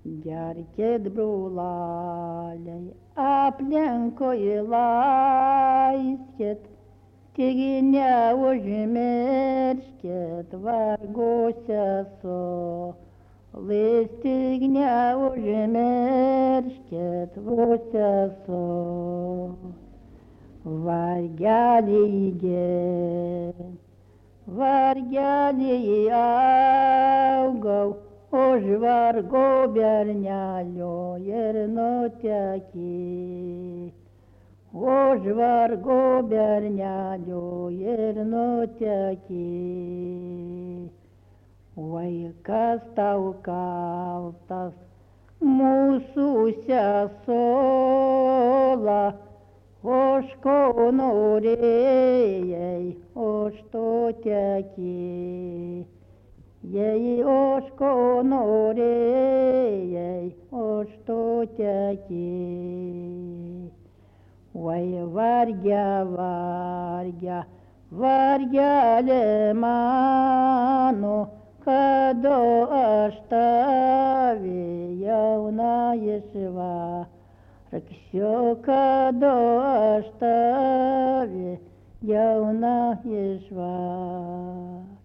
Gerkit brolaliai aplinkui laiskit, tik neužmirškit vargo sesulis, tik neužmirškit sesuo. Vargelį gėt, vargelį augau, už vargo bernelio ir nutekė. Už vargo bernelio ir nutekė. Vaikas tau kaltas, mūsų sesuo, už ko norėjai, už to tekė. Jei už ko norėjai, už to tekė. Vai varge, varge, vargelė mano, kada aš tave jauna išvargsiu, kada aš tave jauna išvargsiu.